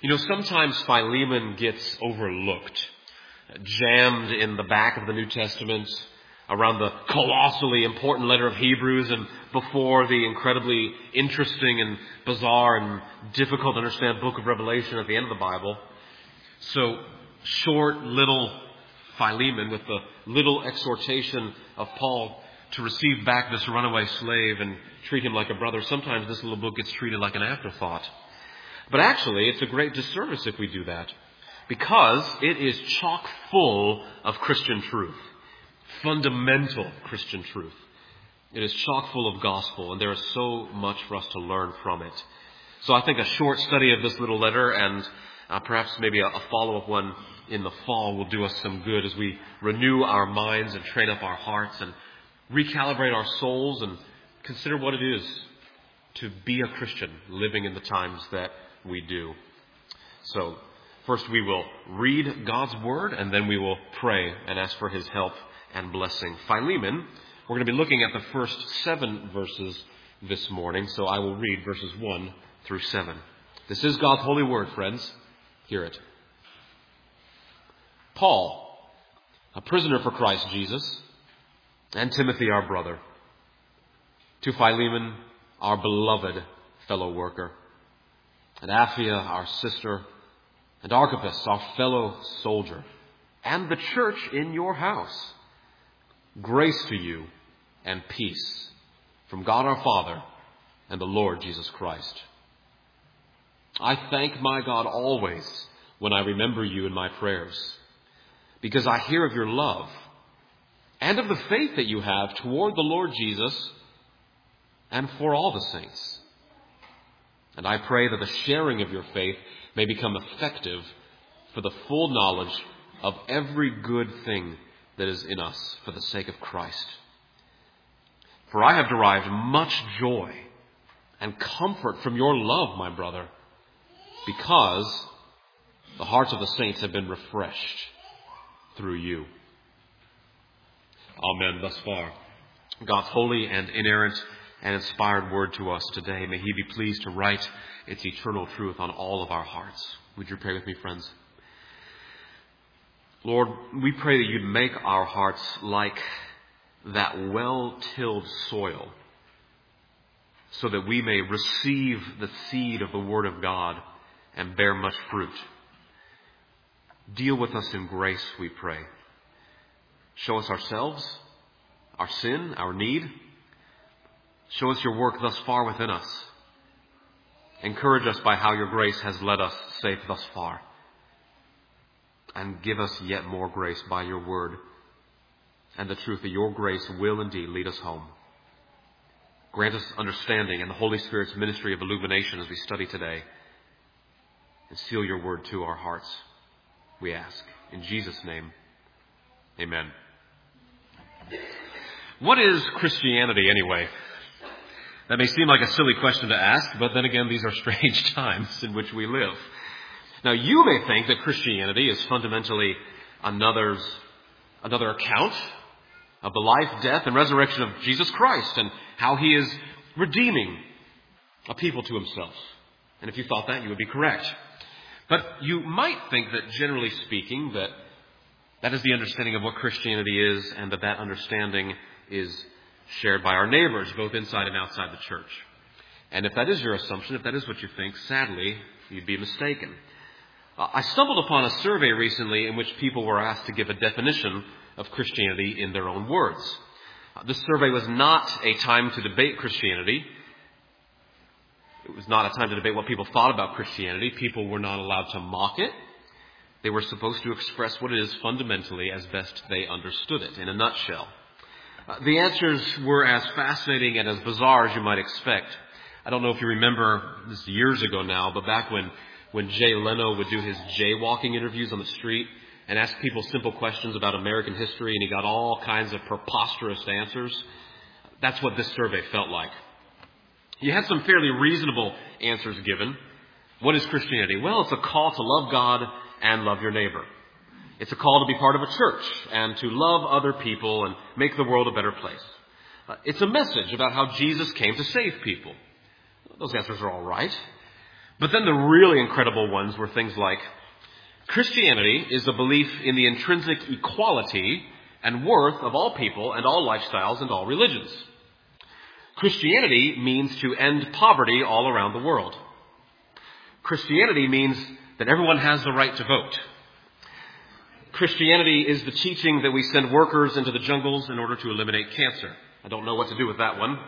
Sometimes Philemon gets overlooked, jammed in the back of the New Testament, around the colossally important letter of Hebrews and before the incredibly interesting and bizarre and difficult to understand book of Revelation at the end of the Bible. So short, little Philemon with the little exhortation of Paul to receive back this runaway slave and treat him like a brother. Sometimes this little book gets treated like an afterthought. But actually, it's a great disservice if we do that, because it is chock full of Christian truth, fundamental Christian truth. It is chock full of gospel, and there is so much for us to learn from it. So I think a short study of this little letter and perhaps maybe a follow-up one in the fall will do us some good as we renew our minds and train up our hearts and recalibrate our souls and consider what it is to be a Christian living in the times that we do. So first we will read God's Word, and then we will pray and ask for His help and blessing. Philemon, we're going to be looking at the first 7 verses this morning, so I will read verses 1 through 7. This is God's holy word, friends. Hear it. Paul, a prisoner for Christ Jesus, and Timothy, our brother, to Philemon, our beloved fellow worker, and Apphia, our sister, and Archippus, our fellow soldier, and the church in your house. Grace to you and peace from God our Father and the Lord Jesus Christ. I thank my God always when I remember you in my prayers, because I hear of your love and of the faith that you have toward the Lord Jesus and for all the saints. And I pray that the sharing of your faith may become effective for the full knowledge of every good thing that is in us for the sake of Christ. For I have derived much joy and comfort from your love, my brother, because the hearts of the saints have been refreshed through you. Amen. Thus far, God's holy and inerrant and inspired word to us today. May He be pleased to write its eternal truth on all of our hearts. Would you pray with me, friends? Lord, we pray that you'd make our hearts like that well-tilled soil so that we may receive the seed of the Word of God and bear much fruit. Deal with us in grace, we pray. Show us ourselves, our sin, our need. Show us your work thus far within us. Encourage us by how your grace has led us safe thus far. And give us yet more grace by your word and the truth that your grace will indeed lead us home. Grant us understanding and the Holy Spirit's ministry of illumination as we study today. And seal your word to our hearts, we ask. In Jesus' name, amen. What is Christianity anyway? That may seem like a silly question to ask, but then again, these are strange times in which we live. Now, you may think that Christianity is fundamentally another account of the life, death, and resurrection of Jesus Christ and how He is redeeming a people to Himself. And if you thought that, you would be correct. But you might think that, generally speaking, that is the understanding of what Christianity is, and that understanding is shared by our neighbors, both inside and outside the church. And if that is your assumption, if that is what you think, sadly, you'd be mistaken. I stumbled upon a survey recently in which people were asked to give a definition of Christianity in their own words. This survey was not a time to debate Christianity. It was not a time to debate what people thought about Christianity. People were not allowed to mock it. They were supposed to express what it is fundamentally as best they understood it, in a nutshell. The answers were as fascinating and as bizarre as you might expect. I don't know if you remember, this is years ago now, but back when Jay Leno would do his jaywalking interviews on the street and ask people simple questions about American history, and he got all kinds of preposterous answers. That's what this survey felt like. You had some fairly reasonable answers given. What is Christianity? Well, it's a call to love God and love your neighbor. It's a call to be part of a church and to love other people and make the world a better place. It's a message about how Jesus came to save people. Those answers are all right. But then the really incredible ones were things like, Christianity is a belief in the intrinsic equality and worth of all people and all lifestyles and all religions. Christianity means to end poverty all around the world. Christianity means that everyone has the right to vote. Christianity is the teaching that we send workers into the jungles in order to eliminate cancer. I don't know what to do with that one,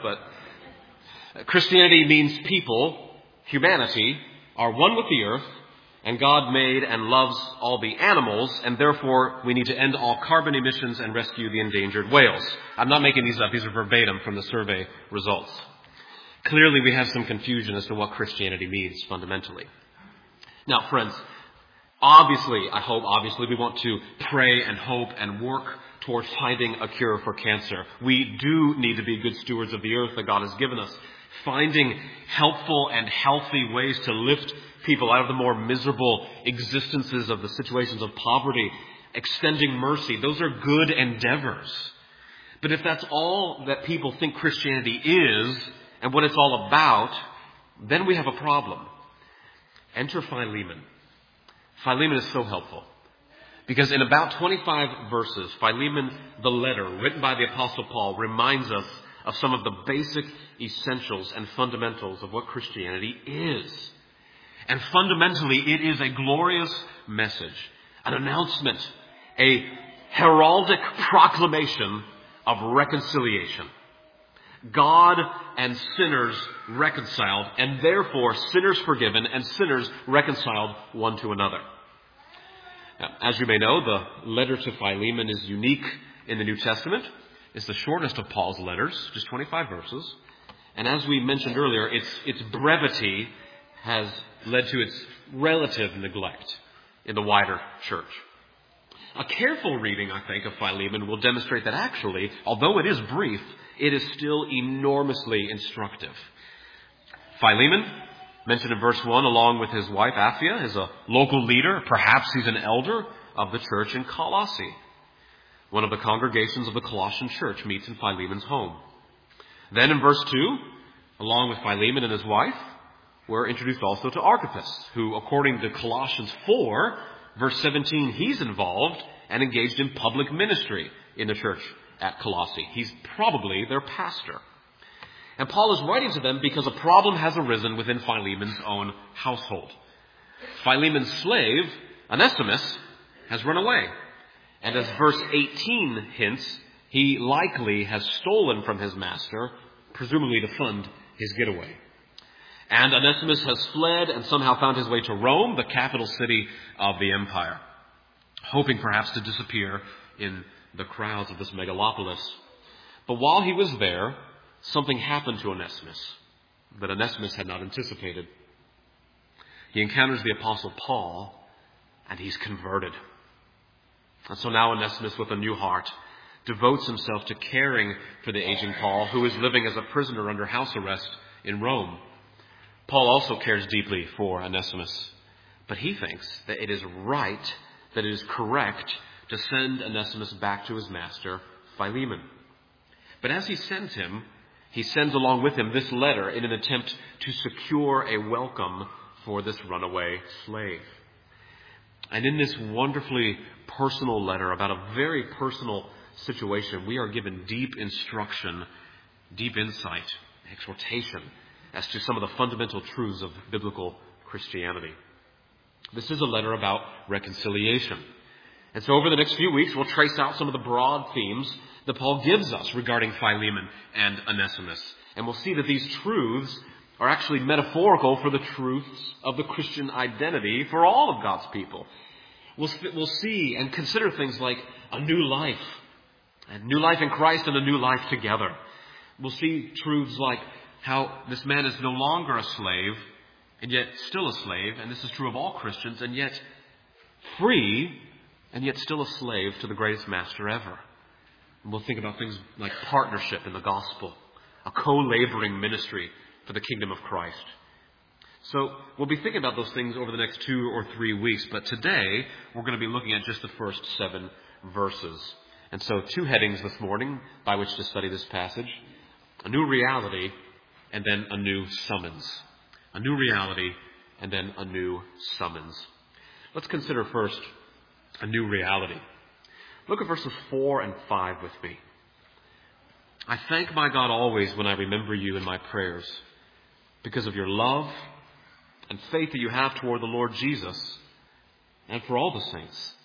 but Christianity means people, humanity, are one with the earth, and God made and loves all the animals, and therefore we need to end all carbon emissions and rescue the endangered whales. I'm not making these up. These are verbatim from the survey results. Clearly we have some confusion as to what Christianity means fundamentally. Now, friends, obviously we want to pray and hope and work toward finding a cure for cancer. We do need to be good stewards of the earth that God has given us, finding helpful and healthy ways to lift people out of the more miserable existences of the situations of poverty, extending mercy. Those are good endeavors. But if that's all that people think Christianity is and what it's all about, then we have a problem. Enter Philemon. Philemon is so helpful because in about 25 verses, Philemon, the letter written by the Apostle Paul, reminds us of some of the basic essentials and fundamentals of what Christianity is. And fundamentally, it is a glorious message, an announcement, a heraldic proclamation of reconciliation. God and sinners reconciled, and therefore sinners forgiven and sinners reconciled one to another. Now, as you may know, the letter to Philemon is unique in the New Testament. It's the shortest of Paul's letters, just 25 verses. And as we mentioned earlier, its brevity has led to its relative neglect in the wider church. A careful reading, I think, of Philemon will demonstrate that actually, although it is brief, it is still enormously instructive. Philemon, mentioned in verse 1, along with his wife Apphia, is a local leader. Perhaps he's an elder of the church in Colossae. One of the congregations of the Colossian church meets in Philemon's home. Then in verse 2, along with Philemon and his wife, we're introduced also to Archippus, who, according to Colossians 4, verse 17, he's involved and engaged in public ministry in the church at Colossae. He's probably their pastor. And Paul is writing to them because a problem has arisen within Philemon's own household. Philemon's slave, Onesimus, has run away. And as verse 18 hints, he likely has stolen from his master, presumably to fund his getaway. And Onesimus has fled and somehow found his way to Rome, the capital city of the empire, hoping perhaps to disappear in the crowds of this megalopolis. But while he was there, something happened to Onesimus that Onesimus had not anticipated. He encounters the Apostle Paul, and he's converted. And so now Onesimus, with a new heart, devotes himself to caring for the aging Paul, who is living as a prisoner under house arrest in Rome. Paul also cares deeply for Onesimus, but he thinks that it is right, that it is correct to send Onesimus back to his master, Philemon. But as he sends him, he sends along with him this letter in an attempt to secure a welcome for this runaway slave. And in this wonderfully personal letter about a very personal situation, we are given deep instruction, deep insight, exhortation as to some of the fundamental truths of biblical Christianity. This is a letter about reconciliation. And so over the next few weeks, we'll trace out some of the broad themes that Paul gives us regarding Philemon and Onesimus. And we'll see that these truths are actually metaphorical for the truths of the Christian identity for all of God's people. We'll see and consider things like a new life in Christ and a new life together. We'll see truths like how this man is no longer a slave, and yet still a slave, and this is true of all Christians, and yet free, and yet still a slave to the greatest master ever. And we'll think about things like partnership in the gospel, a co-laboring ministry for the kingdom of Christ. So we'll be thinking about those things over the next 2 or 3 weeks, but today we're going to be looking at just the first 7 verses. And so 2 headings this morning by which to study this passage: a new reality and then a new summons. A new reality and then a new summons. Let's consider first a new reality. Look at verses 4 and 5 with me. I thank my God always when I remember you in my prayers, because of your love and faith that you have toward the Lord Jesus and for all the saints.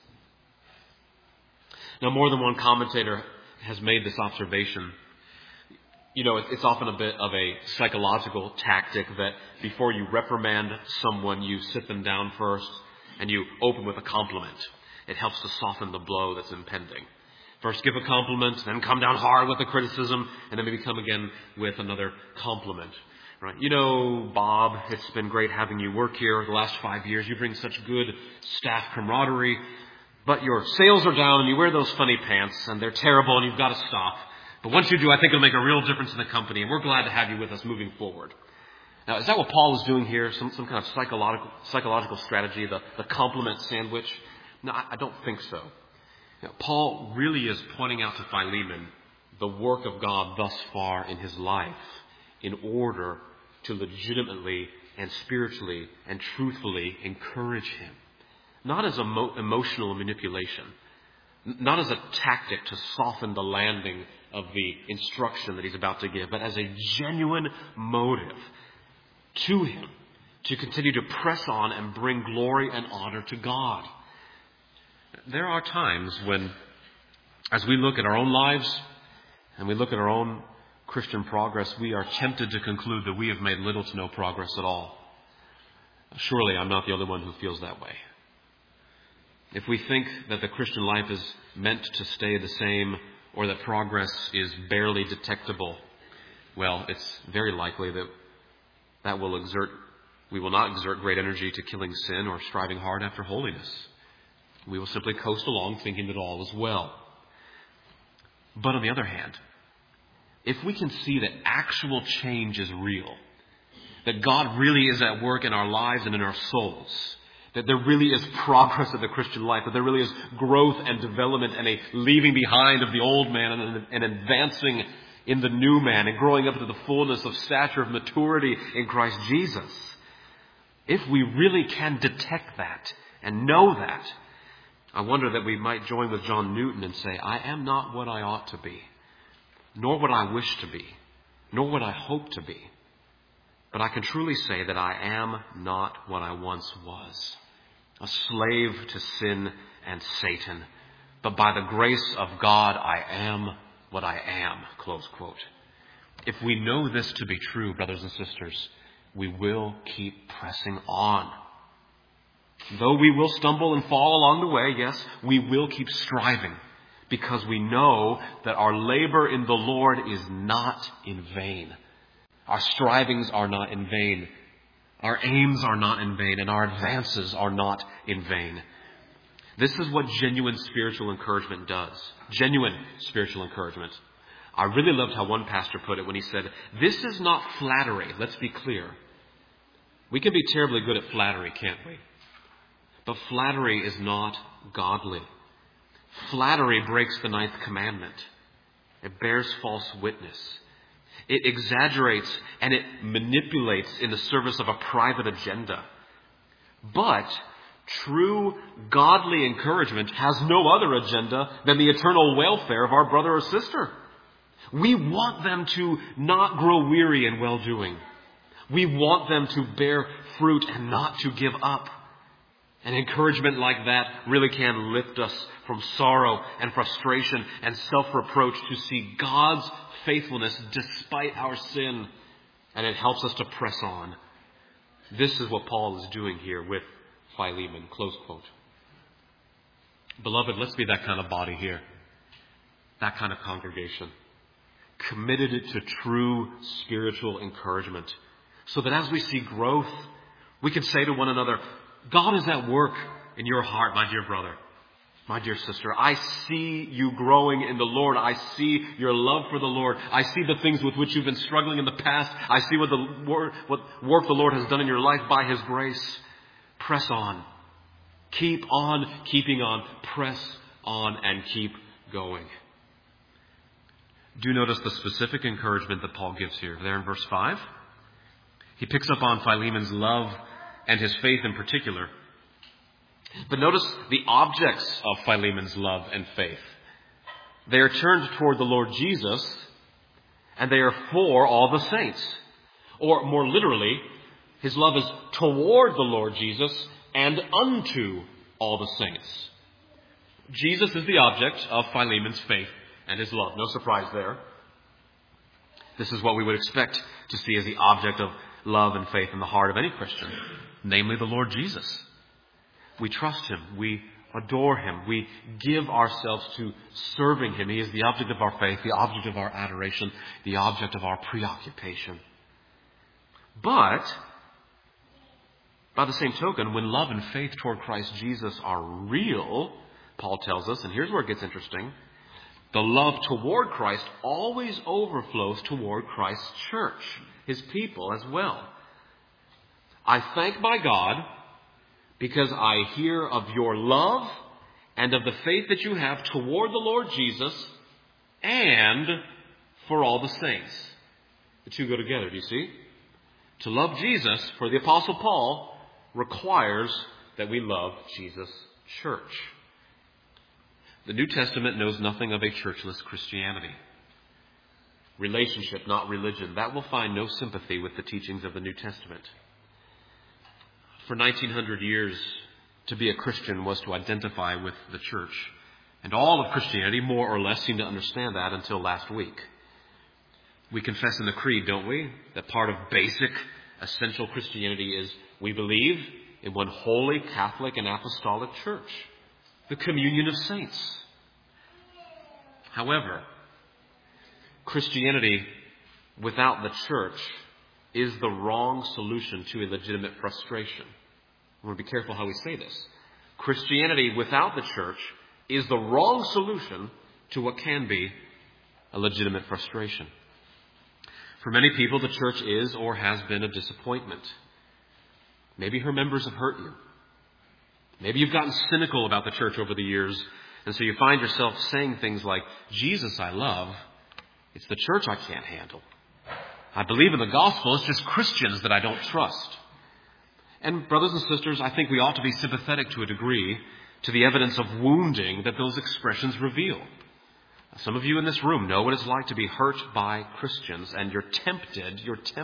Now, more than one commentator has made this observation. You know, it's often a bit of a psychological tactic that before you reprimand someone, you sit them down first and you open with a compliment. It helps to soften the blow that's impending. First give a compliment, then come down hard with a criticism, and then maybe come again with another compliment. Right? You know, Bob, it's been great having you work here the last 5 years. You bring such good staff camaraderie, but your sales are down and you wear those funny pants and they're terrible and you've got to stop. But once you do, I think it'll make a real difference in the company, and we're glad to have you with us moving forward. Now, is that what Paul is doing here? Some kind of psychological strategy, the compliment sandwich? No, I don't think so. Paul really is pointing out to Philemon the work of God thus far in his life in order to legitimately and spiritually and truthfully encourage him. Not as emotional manipulation, not as a tactic to soften the landing of the instruction that he's about to give, but as a genuine motive to him to continue to press on and bring glory and honor to God. There are times when, as we look at our own lives and we look at our own Christian progress, we are tempted to conclude that we have made little to no progress at all. Surely I'm not the only one who feels that way. If we think that the Christian life is meant to stay the same or that progress is barely detectable, well, it's very likely that we will not exert great energy to killing sin or striving hard after holiness. We will simply coast along thinking that all is well. But on the other hand, if we can see that actual change is real, that God really is at work in our lives and in our souls, that there really is progress in the Christian life, that there really is growth and development and a leaving behind of the old man and advancing in the new man and growing up into the fullness of stature of maturity in Christ Jesus. If we really can detect that and know that, I wonder that we might join with John Newton and say, I am not what I ought to be, nor what I wish to be, nor what I hope to be. But I can truly say that I am not what I once was, a slave to sin and Satan. But by the grace of God, I am what I am, close quote. If we know this to be true, brothers and sisters, we will keep pressing on. Though we will stumble and fall along the way, yes, we will keep striving because we know that our labor in the Lord is not in vain. Our strivings are not in vain. Our aims are not in vain, and our advances are not in vain. This is what genuine spiritual encouragement does. Genuine spiritual encouragement. I really loved how one pastor put it when he said, this is not flattery. Let's be clear. We can be terribly good at flattery, can't we? But flattery is not godly. Flattery breaks the 9th commandment. It bears false witness. It exaggerates and it manipulates in the service of a private agenda. But true godly encouragement has no other agenda than the eternal welfare of our brother or sister. We want them to not grow weary in well-doing. We want them to bear fruit and not to give up. An encouragement like that really can lift us from sorrow and frustration and self-reproach to see God's faithfulness despite our sin. And it helps us to press on. This is what Paul is doing here with Philemon. Close quote. Beloved, let's be that kind of body here. That kind of congregation. Committed to true spiritual encouragement. So that as we see growth, we can say to one another, God is at work in your heart, my dear brother, my dear sister. I see you growing in the Lord. I see your love for the Lord. I see the things with which you've been struggling in the past. I see what work the Lord has done in your life by His grace. Press on. Keep on keeping on. Press on and keep going. Do notice the specific encouragement that Paul gives here. There in verse 5, he picks up on Philemon's love and his faith in particular. But notice the objects of Philemon's love and faith. They are turned toward the Lord Jesus, and they are for all the saints. Or more literally, his love is toward the Lord Jesus and unto all the saints. Jesus is the object of Philemon's faith and his love. No surprise there. This is what we would expect to see as the object of love and faith in the heart of any Christian, namely the Lord Jesus. We trust him. We adore him. We give ourselves to serving him. He is the object of our faith, the object of our adoration, the object of our preoccupation. But, by the same token, when love and faith toward Christ Jesus are real, Paul tells us, and here's where it gets interesting, the love toward Christ always overflows toward Christ's church, his people as well. I thank my God because I hear of your love and of the faith that you have toward the Lord Jesus and for all the saints. The two go together, do you see? To love Jesus, for the Apostle Paul, requires that we love Jesus' church. The New Testament knows nothing of a churchless Christianity. Relationship, not religion. That will find no sympathy with the teachings of the New Testament. For 1900 years, to be a Christian was to identify with the church. And all of Christianity, more or less, seemed to understand that until last week. We confess in the Creed, don't we, that part of basic, essential Christianity is we believe in one holy, Catholic, and apostolic church, the communion of saints. However, Christianity without the church is the wrong solution to a legitimate frustration. I want to be careful how we say this. Christianity without the church is the wrong solution to what can be a legitimate frustration. For many people, the church is or has been a disappointment. Maybe her members have hurt you. Maybe you've gotten cynical about the church over the years, and so you find yourself saying things like, Jesus I love, it's the church I can't handle. I believe in the gospel, it's just Christians that I don't trust. And brothers and sisters, I think we ought to be sympathetic to a degree to the evidence of wounding that those expressions reveal. Some of you in this room know what it's like to be hurt by Christians, and you're tempted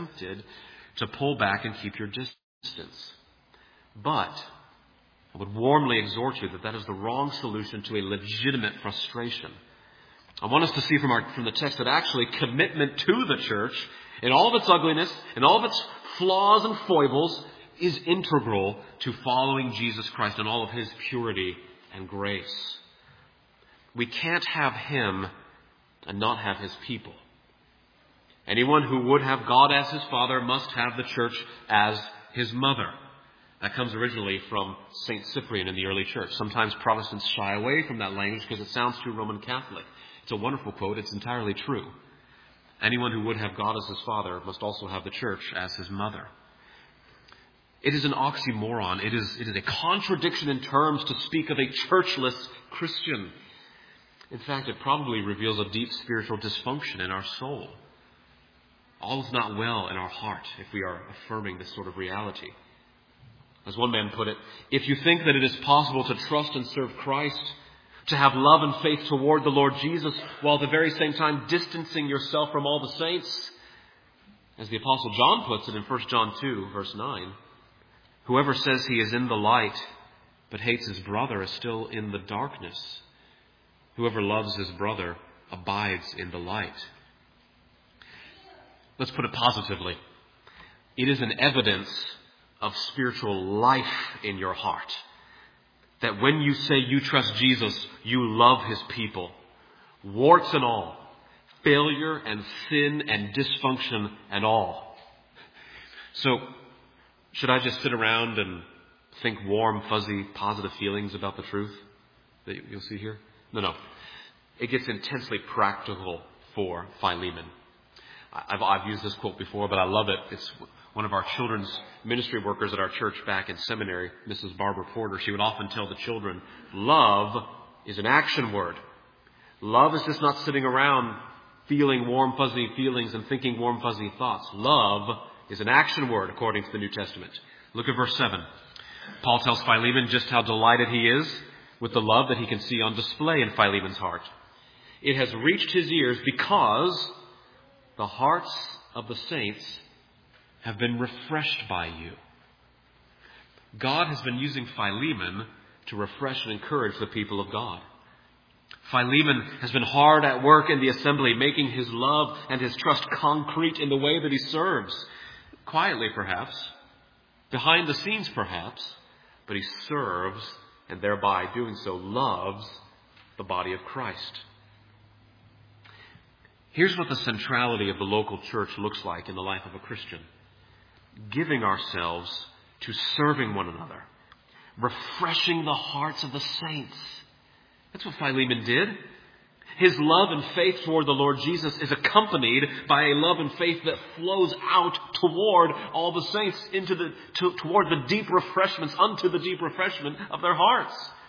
to pull back and keep your distance. But I would warmly exhort you that that is the wrong solution to a legitimate frustration. I want us to see from the text that actually commitment to the church, in all of its ugliness, in all of its flaws and foibles, is integral to following Jesus Christ in all of his purity and grace. We can't have him and not have his people. Anyone who would have God as his father must have the church as his mother. That comes originally from St. Cyprian in the early church. Sometimes Protestants shy away from that language because it sounds too Roman Catholic. It's a wonderful quote. It's entirely true. Anyone who would have God as his father must also have the church as his mother. It is an oxymoron. It is a contradiction in terms to speak of a churchless Christian. In fact, it probably reveals a deep spiritual dysfunction in our soul. All is not well in our heart if we are affirming this sort of reality. As one man put it, if you think that it is possible to trust and serve Christ, to have love and faith toward the Lord Jesus, while at the very same time distancing yourself from all the saints, as the Apostle John puts it in 1 John 2, verse 9, whoever says he is in the light but hates his brother is still in the darkness. Whoever loves his brother abides in the light. Let's put it positively. It is an evidence of spiritual life in your heart that when you say you trust Jesus, you love his people, warts and all, failure and sin and dysfunction and all. So, should I just sit around and think warm, fuzzy, positive feelings about the truth that you'll see here? No. It gets intensely practical for Philemon. I've used this quote before, but I love it. It's one of our children's ministry workers at our church back in seminary, Mrs. Barbara Porter. She would often tell the children, love is an action word. Love is just not sitting around feeling warm, fuzzy feelings and thinking warm, fuzzy thoughts. Love is an action word according to the New Testament. Look at verse 7. Paul tells Philemon just how delighted he is with the love that he can see on display in Philemon's heart. It has reached his ears because the hearts of the saints have been refreshed by you. God has been using Philemon to refresh and encourage the people of God. Philemon has been hard at work in the assembly, making his love and his trust concrete in the way that he serves. Quietly, perhaps. Behind the scenes, perhaps. But he serves, and thereby doing so loves the body of Christ. Here's what the centrality of the local church looks like in the life of a Christian. Giving ourselves to serving one another. Refreshing the hearts of the saints. That's what Philemon did. His love and faith toward the Lord Jesus is accompanied by a love and faith that flows out toward all the saints toward the deep refreshments, unto the deep refreshment of their hearts.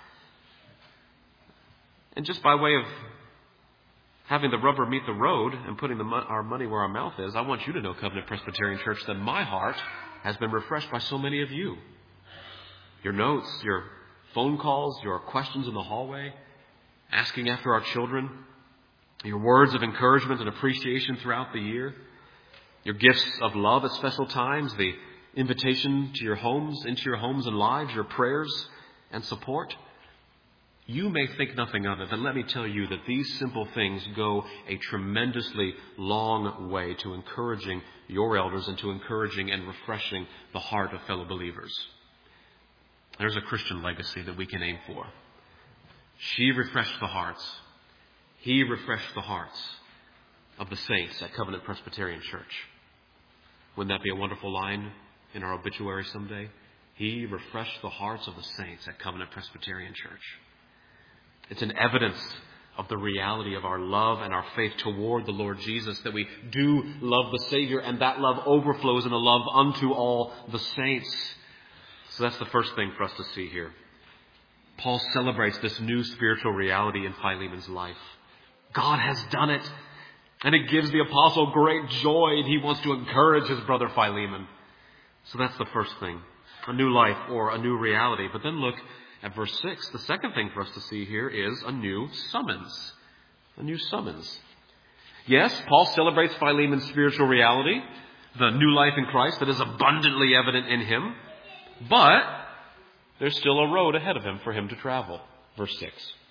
And just by way of having the rubber meet the road and putting our money where our mouth is, I want you to know, Covenant Presbyterian Church, that my heart has been refreshed by so many of you. Your notes, your phone calls, your questions in the hallway, asking after our children, your words of encouragement and appreciation throughout the year, your gifts of love at special times, the invitation to your homes, into your homes and lives, your prayers and support. You may think nothing of it, but let me tell you that these simple things go a tremendously long way to encouraging your elders and to encouraging and refreshing the heart of fellow believers. There's a Christian legacy that we can aim for. She refreshed the hearts. He refreshed the hearts of the saints at Covenant Presbyterian Church. Wouldn't that be a wonderful line in our obituary someday? He refreshed the hearts of the saints at Covenant Presbyterian Church. It's an evidence of the reality of our love and our faith toward the Lord Jesus, that we do love the Savior, and that love overflows in a love unto all the saints. So that's the first thing for us to see here. Paul celebrates this new spiritual reality in Philemon's life. God has done it, and it gives the apostle great joy, and he wants to encourage his brother Philemon. So that's the first thing, a new life or a new reality. But then look at verse 6. The second thing for us to see here is a new summons. A new summons. Yes, Paul celebrates Philemon's spiritual reality, the new life in Christ that is abundantly evident in him, but there's still a road ahead of him for him to travel. Verse 6.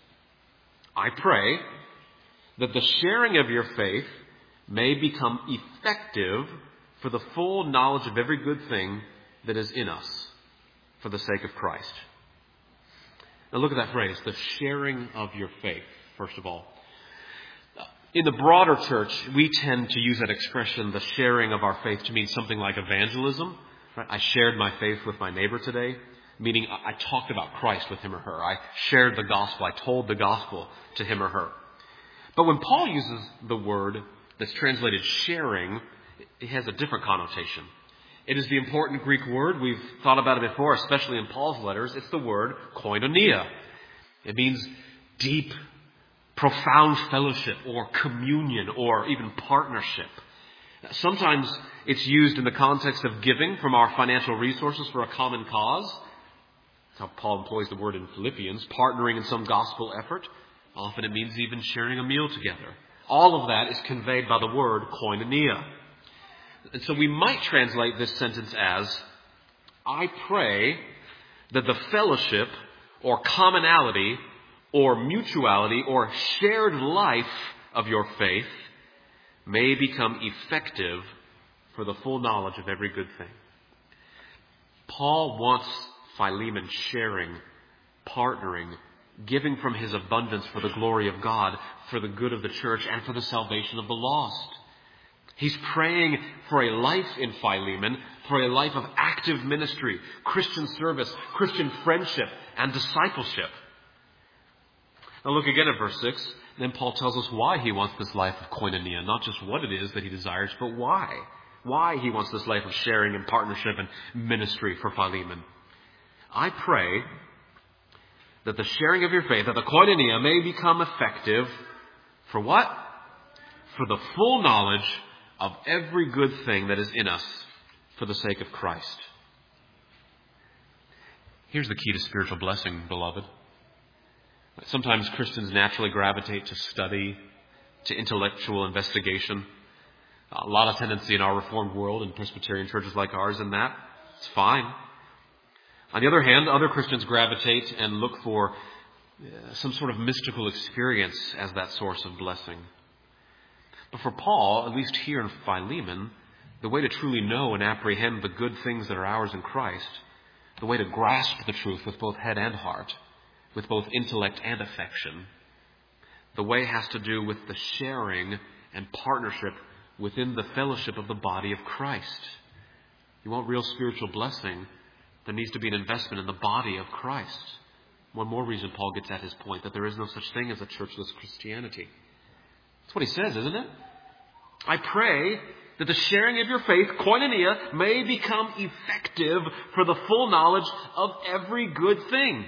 I pray that the sharing of your faith may become effective for the full knowledge of every good thing that is in us for the sake of Christ. Now look at that phrase, the sharing of your faith, first of all. In the broader church, we tend to use that expression, the sharing of our faith, to mean something like evangelism. Right? I shared my faith with my neighbor today. Meaning I talked about Christ with him or her. I shared the gospel. I told the gospel to him or her. But when Paul uses the word that's translated sharing, it has a different connotation. It is the important Greek word. We've thought about it before, especially in Paul's letters. It's the word koinonia. It means deep, profound fellowship or communion or even partnership. Sometimes it's used in the context of giving from our financial resources for a common cause. That's how Paul employs the word in Philippians, partnering in some gospel effort. Often it means even sharing a meal together. All of that is conveyed by the word koinonia. And so we might translate this sentence as, I pray that the fellowship or commonality or mutuality or shared life of your faith may become effective for the full knowledge of every good thing. Paul wants Philemon sharing, partnering, giving from his abundance for the glory of God, for the good of the church, and for the salvation of the lost. He's praying for a life in Philemon, for a life of active ministry, Christian service, Christian friendship, and discipleship. Now look again at verse 6. Then Paul tells us why he wants this life of koinonia, not just what it is that he desires, but why. Why he wants this life of sharing and partnership and ministry for Philemon. I pray that the sharing of your faith, that the koinonia may become effective for what? For the full knowledge of every good thing that is in us for the sake of Christ. Here's the key to spiritual blessing, beloved. Sometimes Christians naturally gravitate to study, to intellectual investigation. A lot of tendency in our Reformed world and Presbyterian churches like ours in that. It's fine. On the other hand, other Christians gravitate and look for some sort of mystical experience as that source of blessing. But for Paul, at least here in Philemon, the way to truly know and apprehend the good things that are ours in Christ, the way to grasp the truth with both head and heart, with both intellect and affection, the way has to do with the sharing and partnership within the fellowship of the body of Christ. You want real spiritual blessing, there needs to be an investment in the body of Christ. One more reason Paul gets at his point, that there is no such thing as a churchless Christianity. That's what he says, isn't it? I pray that the sharing of your faith, koinonia, may become effective for the full knowledge of every good thing.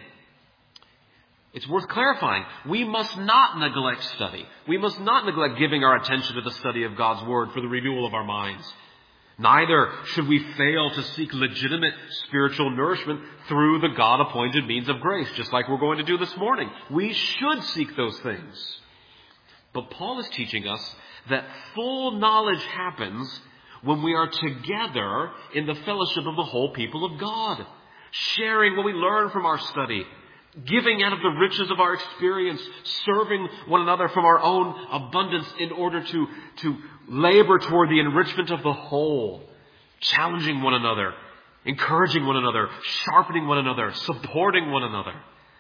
It's worth clarifying. We must not neglect study. We must not neglect giving our attention to the study of God's Word for the renewal of our minds. Neither should we fail to seek legitimate spiritual nourishment through the God-appointed means of grace, just like we're going to do this morning. We should seek those things. But Paul is teaching us that full knowledge happens when we are together in the fellowship of the whole people of God, sharing what we learn from our study, giving out of the riches of our experience, serving one another from our own abundance in order to labor toward the enrichment of the whole, challenging one another, encouraging one another, sharpening one another, supporting one another.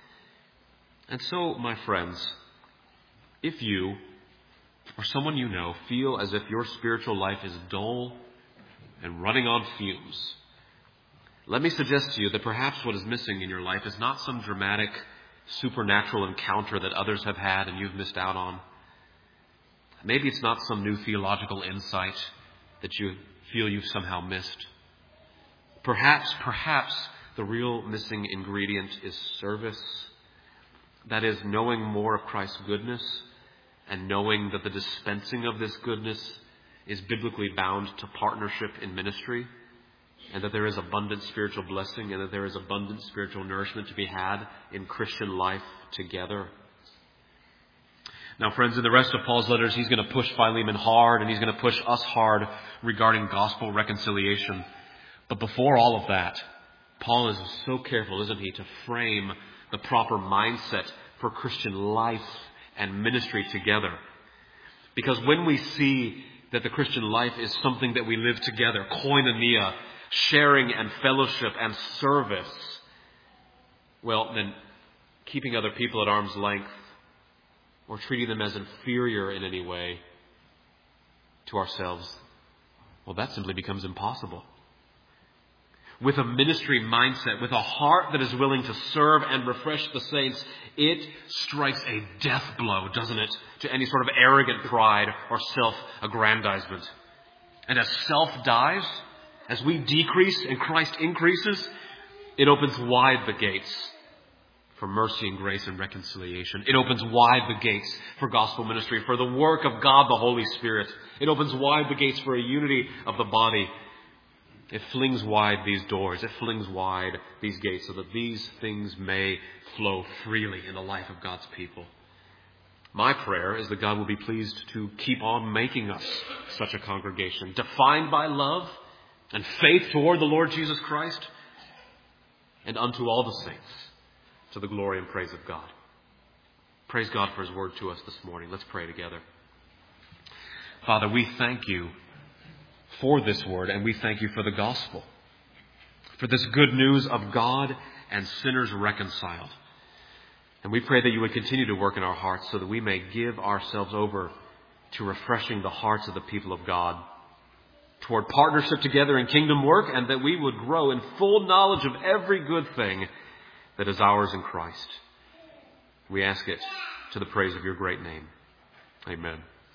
And so, my friends, if you or someone you know feel as if your spiritual life is dull and running on fumes, let me suggest to you that perhaps what is missing in your life is not some dramatic, supernatural encounter that others have had and you've missed out on. Maybe it's not some new theological insight that you feel you've somehow missed. Perhaps the real missing ingredient is service. That is, knowing more of Christ's goodness and knowing that the dispensing of this goodness is biblically bound to partnership in ministry, and that there is abundant spiritual blessing and that there is abundant spiritual nourishment to be had in Christian life together. Now, friends, in the rest of Paul's letters, he's going to push Philemon hard, and he's going to push us hard regarding gospel reconciliation. But before all of that, Paul is so careful, isn't he, to frame the proper mindset for Christian life and ministry together. Because when we see that the Christian life is something that we live together, koinonia, sharing and fellowship and service, well, then keeping other people at arm's length or treating them as inferior in any way to ourselves, well, that simply becomes impossible. With a ministry mindset, with a heart that is willing to serve and refresh the saints, it strikes a death blow, doesn't it, to any sort of arrogant pride or self-aggrandizement. And as self dies, as we decrease and Christ increases, it opens wide the gates for mercy and grace and reconciliation. It opens wide the gates for gospel ministry, for the work of God the Holy Spirit. It opens wide the gates for a unity of the body. It flings wide these doors. It flings wide these gates so that these things may flow freely in the life of God's people. My prayer is that God will be pleased to keep on making us such a congregation, defined by love and faith toward the Lord Jesus Christ, and unto all the saints, to the glory and praise of God. Praise God for His word to us this morning. Let's pray together. Father, we thank you for this word, and we thank you for the gospel, for this good news of God and sinners reconciled. And we pray that you would continue to work in our hearts so that we may give ourselves over to refreshing the hearts of the people of God, toward partnership together in kingdom work, and that we would grow in full knowledge of every good thing that is ours in Christ. We ask it to the praise of your great name. Amen.